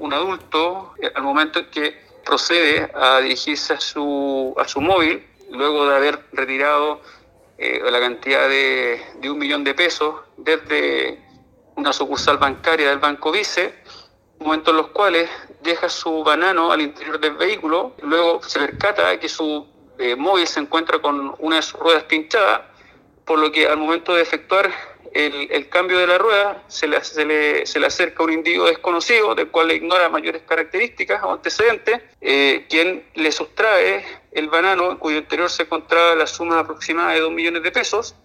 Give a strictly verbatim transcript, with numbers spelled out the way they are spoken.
un adulto eh, al momento en que procede a dirigirse a su, a su móvil, luego de haber retirado eh, la cantidad de, de un millón de pesos desde una sucursal bancaria del Banco Vice, momentos en los cuales deja su banano al interior del vehículo, luego se percata de que su eh, móvil se encuentra con una de sus ruedas pinchada, por lo que al momento de efectuar el, el cambio de la rueda se le, se, le, se le acerca un individuo desconocido, del cual le ignora mayores características o antecedentes, eh, quien le sustrae el banano, en cuyo interior se encontraba la suma aproximada de dos millones de pesos,